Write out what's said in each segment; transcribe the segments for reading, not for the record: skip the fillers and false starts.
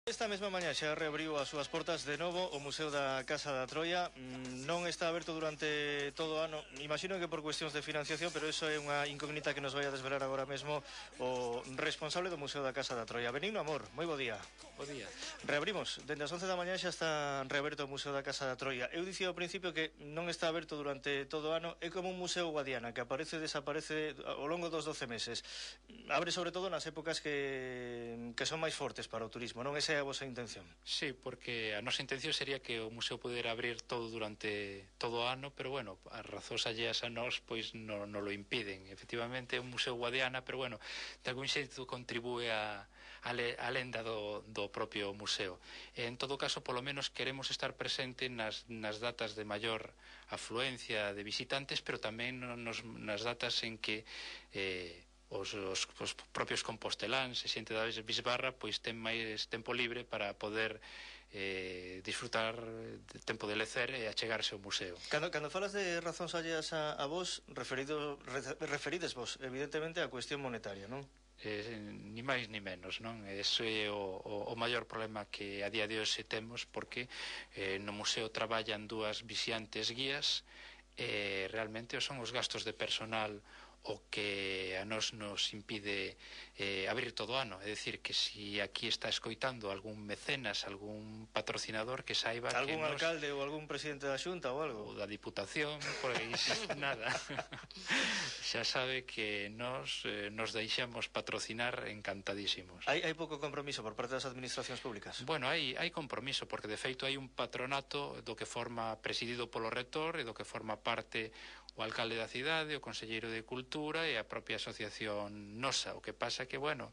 Esta mesma mañá xa reabriu as súas portas de novo o Museo da Casa da Troia. Non está aberto durante todo o ano. Imagino que por cuestións de financiación, pero iso é unha incógnita que nos vai a desvelar agora mesmo o responsable do Museo da Casa da Troia. Benigno Amor, moi bo día. Bo día. Reabrimos, dende as 11 da mañá xa está reaberto o Museo da Casa da Troia. Eu dicía ao principio que non está aberto durante todo o ano. É como un museo Guadiana que aparece e desaparece ao longo dos 12 meses. Abre sobre todo nas épocas que son máis fortes para o turismo, non? Esa é a vosa intención. Sí, porque a nosa intención sería que o museo pudera abrir todo durante todo o ano, pero bueno, as razóns alleas a nós pois non lo impiden. Efectivamente é un museo Guadiana, pero bueno, de algún xeito contribúe a lenda do propio museo. En todo caso, polo menos queremos estar presente nas datas de maior afluencia de visitantes, pero tamén nas datas en que os propios composteláns e xente da bisbarra pois ten máis tempo libre para poder disfrutar de tempo de lecer e achegarse ao museo. Cando falas de razóns alleas a vos, referides vos evidentemente á cuestión monetaria, non? Ni máis ni menos, non? Ese é o maior problema que a día de hoxe temos, porque no museo traballan dúas vixiantes guías e realmente son os gastos de personal o que a nos impide abrir todo o ano. É dicir, que si aquí está escoitando algún mecenas, algún patrocinador, que saiba algún que alcalde ou algún presidente da Xunta ou algo, ou da Diputación, pois nada, xa sabe que nos deixamos patrocinar encantadísimos. Hai pouco compromiso por parte das administracións públicas? Bueno, hai compromiso, porque de feito hai un patronato do que forma presidido polo rector e do que forma parte o alcalde da cidade, o conselleiro de Cultura e a propia asociación nosa. O que pasa que, bueno,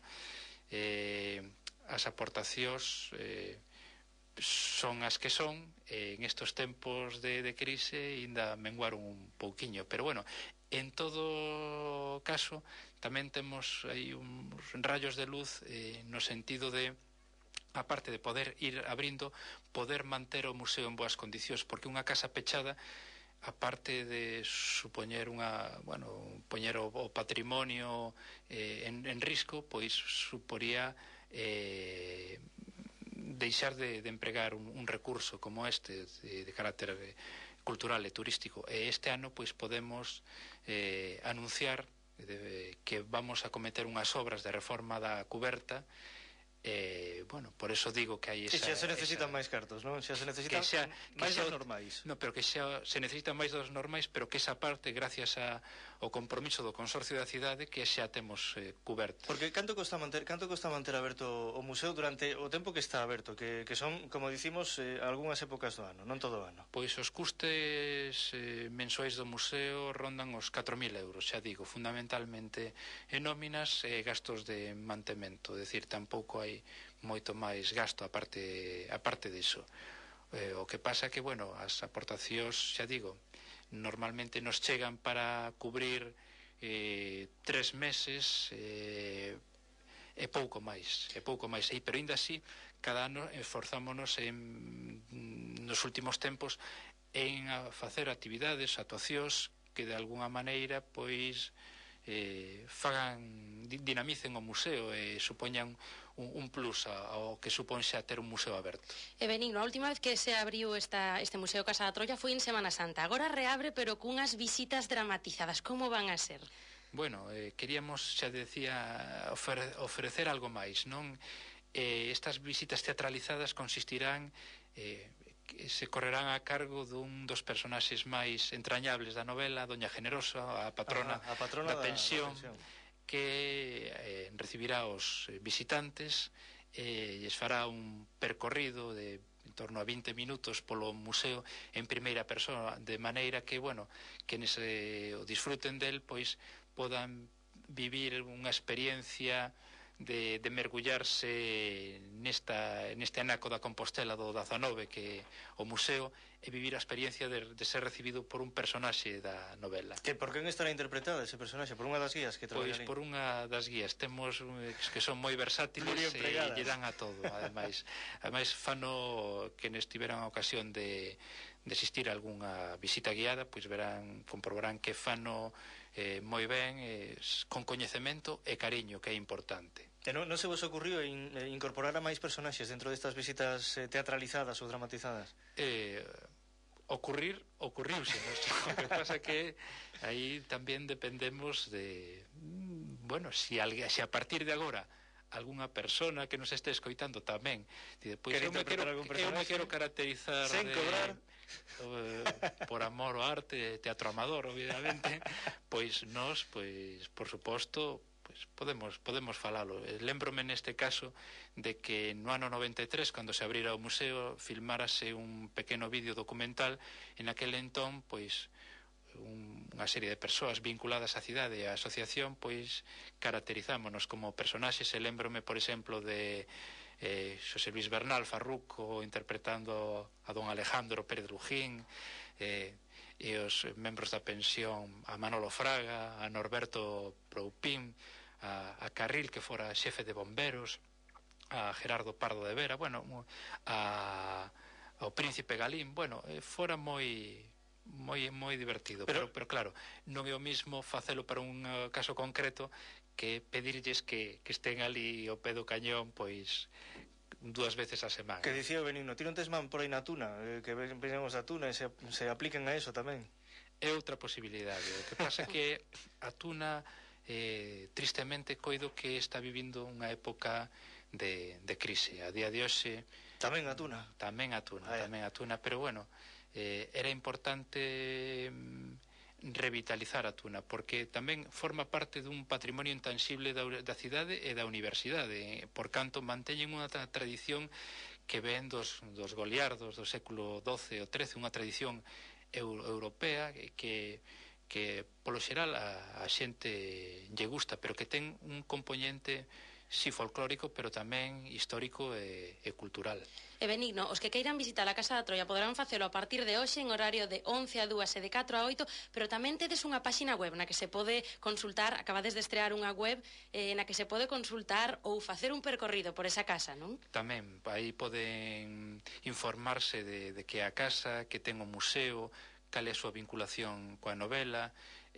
as aportacións son as que son, en estos tempos de crise ainda menguaron un pouquiño, pero bueno, en todo caso tamén temos aí uns rayos de luz no sentido de, aparte de poder ir abrindo, poder manter o museo en boas condicións, porque unha casa pechada, aparte de supoñer poñer o patrimonio en risco, pois suporía deixar de empregar un recurso como este de carácter cultural e turístico. E este ano pois podemos anunciar que vamos a cometer unhas obras de reforma da cuberta. Bueno, por eso digo que hai esa... xa se necesitan máis cartos, non? Xa se necesitan máis dos normais. No, pero que xa se necesitan máis dos normais, pero que esa parte, gracias ao compromiso do Consorcio da cidade, que xa temos cuberto. Porque canto costa manter aberto o museo durante o tempo que está aberto, que son, como dicimos, algunhas épocas do ano, non todo o ano? Pois os custes mensuais do museo rondan os 4.000 euros, xa digo, fundamentalmente en nóminas e gastos de mantemento, é dicir, tampouco hai moito máis gasto aparte diso. O que pasa que, bueno, as aportacións, xa digo, normalmente nos chegan para cubrir 3 meses e pouco máis, pero ainda así cada ano esforzámonos nos últimos tempos en facer actividades, actuacións que de alguna maneira pois dinamicen o museo e supoñan un plus ao que supón xa ter un museo aberto. Benigno, a última vez que se abriu este Museo Casa da Troia foi en Semana Santa. Agora reabre, pero cunhas visitas dramatizadas. Como van a ser? Bueno, queríamos, xa decía, ofrecer algo máis, non? Estas visitas teatralizadas consistirán que se correrán a cargo dun dos personaxes máis entrañables da novela, Doña Generosa, a patrona da pensión, que recibirá os visitantes e lles fará un percorrido de en torno a 20 minutos polo museo en primeira persoa, de maneira que, bueno, que o disfruten del, pois podan vivir unha experiencia de mergullarse neste anaco da Compostela do 19, que o museo, e vivir a experiencia de ser recibido por un personaxe da novela. Que por quen estará interpretada ese personaxe? Por unha das guías que traballa ali? Pois por unha das guías. Temos que son moi versátiles e lle dan a todo, ademais fano que estiveran a ocasión de existir algunha visita guiada, pois comprobarán que fano moi ben, con coñecemento e cariño, que é importante. E non se vos ocurriu incorporar a máis personaxes dentro destas visitas teatralizadas ou dramatizadas? Ocurriuse, ¿no? O que pasa que aí tamén dependemos de, bueno, se a partir de agora algunha persona que nos este escoitando tamén, pois eu me quero caracterizar sen cobrar por amor ao arte, teatro amador, obviamente, pois nós, pois por suposto, pois podemos falalo. Lémbrome neste caso de que no ano 93, cando se abrira o museo, filmárase un pequeno vídeo documental. En aquel entón, pois unha serie de persoas vinculadas á cidade e á asociación, pois caracterizámonos como personaxes. E lémbrome, por exemplo, de Xosé Luis Bernal Farruco interpretando a don Alejandro Pérez Lujín, e os membros da pensión a Manolo Fraga, a Norberto Proupín, a Carril, que fora xefe de bomberos, a Gerardo Pardo de Vera, bueno, ao Príncipe Galín. Bueno, fora moi divertido, pero claro, non é o mismo facelo para un caso concreto que pedirlles que estén ali ao pé do cañón, pois 2 veces a semana. Que dicía o Benigno, ti non tes man por aí na tuna, que veñamos a tuna e se apliquen a eso tamén. É outra posibilidade. O que pasa é que a tuna, tristemente, coido que está vivindo unha época de crise. A día de hoxe tamén a tuna, pero bueno, era importante revitalizar a tuna, porque tamén forma parte dun patrimonio intangible da cidade e da universidade. Por canto, manteñen unha tradición que ven dos goliardos do século XII ou XIII, unha tradición europea que polo xeral a xente lle gusta, pero que ten un componente si folclórico, pero tamén histórico e cultural. E Benigno, os que queiran visitar a Casa da Troia poderán facelo a partir de hoxe en horario de 11 a 2 e de 4 a 8, pero tamén tedes unha páxina web na que se pode consultar, acabades de estrear unha web na que se pode consultar ou facer un percorrido por esa casa, non? Tamén, aí poden informarse de que a casa, que ten o museo, cal é a súa vinculación coa novela,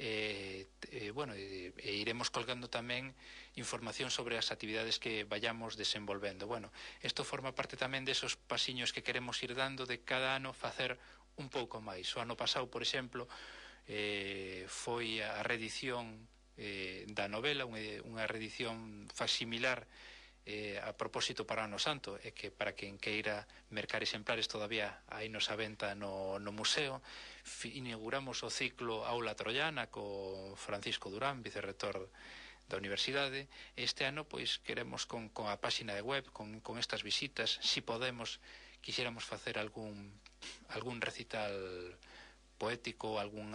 bueno, iremos colgando tamén información sobre as actividades que vayamos desenvolvendo. Bueno, isto forma parte tamén desos pasiños que queremos ir dando de cada ano facer un pouco máis. O ano pasado, por exemplo, foi a reedición da novela, unha reedición facsimilar a propósito para o Ano Santo, e que para quen queira mercar exemplares todavía hai nos a venta no museo. Inauguramos o ciclo Aula Troiana co Francisco Durán, vicerrector da Universidade. Este ano, pois, queremos con a páxina de web, con estas visitas, si podemos, quixéramos facer algún recital poético, algún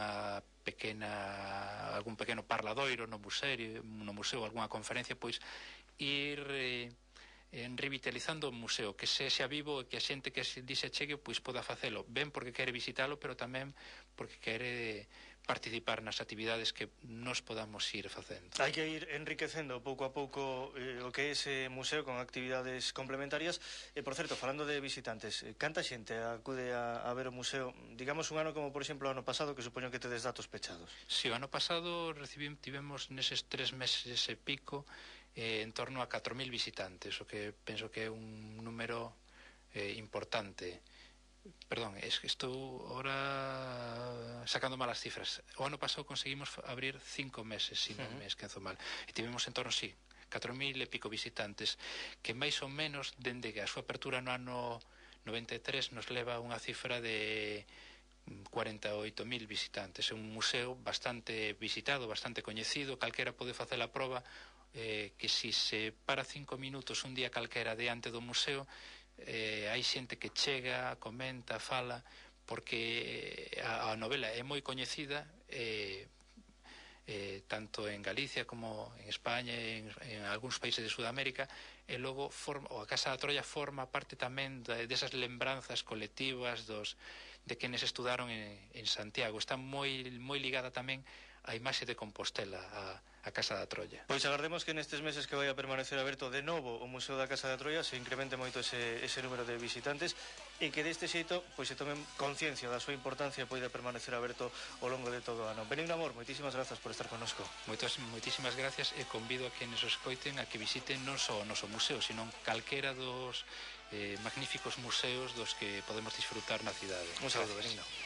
pequeno parladoiro no museo, algunha conferencia, pois ir revitalizando o museo, que sexa vivo e que a xente que se chegue pois poda facelo, ben porque quere visitalo, pero tamén porque quere participar nas actividades que nos podamos ir facendo. Hai que ir enriquecendo pouco a pouco o que é ese museo con actividades complementarias. E, por certo, falando de visitantes, canta xente acude a ver o museo? Digamos un ano como, por exemplo, o ano pasado, que supoño que tedes datos pechados. Si, o ano pasado tivemos neses 3 meses e pico en torno a 4.000 visitantes, o que penso que é un número importante. Perdón, estou ahora sacando malas cifras. O ano pasado conseguimos abrir 5 meses, sin un mes, que enzo mal. E tivemos en torno, 4.000 e pico visitantes, que máis ou menos, dende que a súa apertura no ano 93, nos leva a unha cifra de 48.000 visitantes. É un museo bastante visitado, bastante coñecido, calquera pode facer a proba que si se para 5 minutos un día calquera diante do museo, hai xente que chega, comenta, fala, porque a novela é moi coñecida, tanto en Galicia como en España e en algúns países de Sudamérica, e logo a Casa da Troia forma parte tamén desas lembranzas colectivas de quenes estudaron en Santiago. Está moi ligada tamén a imaxe de Compostela, a Casa da Troia. Pois agardemos que nestes meses que vai a permanecer aberto de novo o Museo da Casa da Troia se incremente moito ese número de visitantes e que deste xeito pois se tomen conciencia da súa importancia e poida permanecer aberto ao longo de todo o ano. Benigno Amor, moitísimas grazas por estar connosco. Moitísimas gracias e convido a quienes os escoiten a que visiten non só o noso museo, sino calquera dos magníficos museos dos que podemos disfrutar na cidade. Un saludo, Benigno.